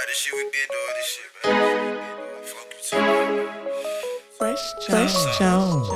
this shit, we been doing this shit, man. Fuck you too. Fresh Jones.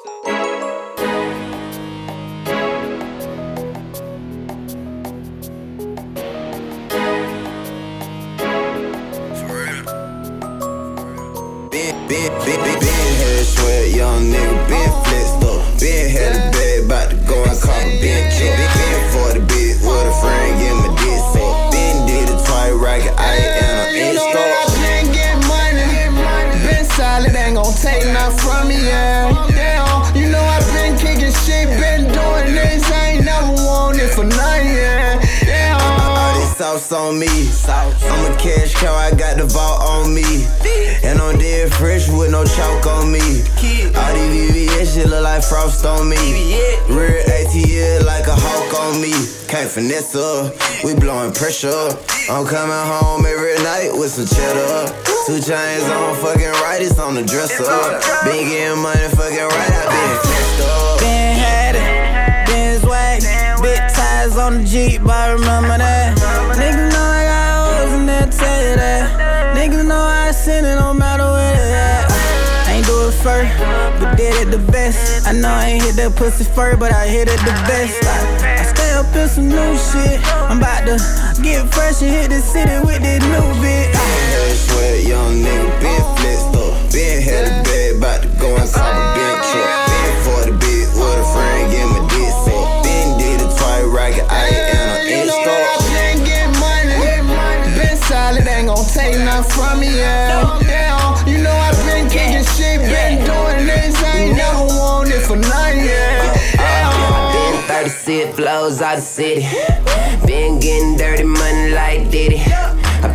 Been head sweat, young nigga, been flexed up. Been had a bag, bout to go and cop a bench up. Been for the bit with a friend, get my dick sucked. Been did it twice, rocket, I ain't you know that I been getting money. Been solid, ain't gon' take nothing from me, yeah. Damn, you know I been kicking shit, been doing this, I ain't never want it for nothing, yeah. All this sauce on me, I'm a cash cow, I got the vault on me. And I'm dead fresh with no chalk on me. All these VVS shit look like frost on me. Real ATL like a hawk on me. Can't finesse up, we blowing pressure up. I'm coming home every night with some cheddar. 2 chains on, fucking right, it's on the dresser. Been getting money, fucking right, I been flexed up. Been had it, been swag, big ties on the Jeep, but I remember that. Niggas know I got hoes and they'll tell you that. Niggas know I send it no matter where they at. I ain't do it first, but did it the best. I know I ain't hit that pussy first, but I hit it the best. I stay up in some new shit. I'm about to get fresh and hit the city with this new bitch. Head sweat, young nigga, been flexed up. Been had a bag, bout to go and cop a bench up. Been for the bit with a friend, get my dick sucked. Been did it twice, rocket, I ain't you know that I been getting money. Been solid, ain't gon' take nothing from me, yeah. Damn, you know I been kicking shit, been doing this, I ain't never want it for nothing, yeah. Been 36 flows out the city. Been getting dirty money like Diddy. I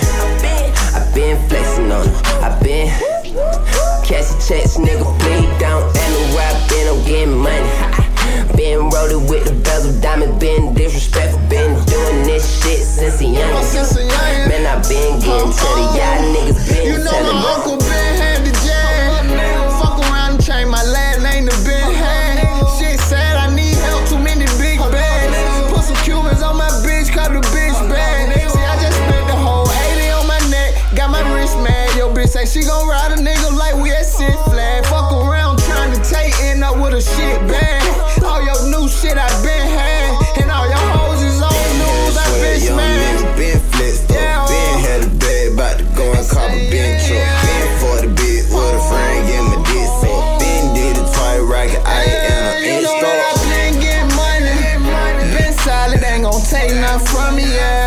been flexing on them. I been cashing checks, nigga, please don't ask me where I been, I'm getting money. Been rolling with the bezel diamond, been disrespectful, been doing this shit since a young. Man, I been getting to the y'all niggas been you know telling my uncle been had the jam. Fuck around and change my last name to Ben Hand. Shit sad, I need help, too many big bags. Put some Cubans on my bitch, cut the bitch bag. See, I just spent the whole 80 on my neck, got my wrist mad. Yo, bitch say she gon' ride a nigga like we at Six Flag. Fuck around trying to take, end up with a shit bag. All your new shit I been had, and all your hoes is on news, I been smashed. Been flexed up, been had a bag, bout to go and cop a bench up. Been for the bit with a friend, get my dick sucked. Been did it twice, rocket, I you know that I been getting money. Been solid, ain't gon' take nothing from me, yeah.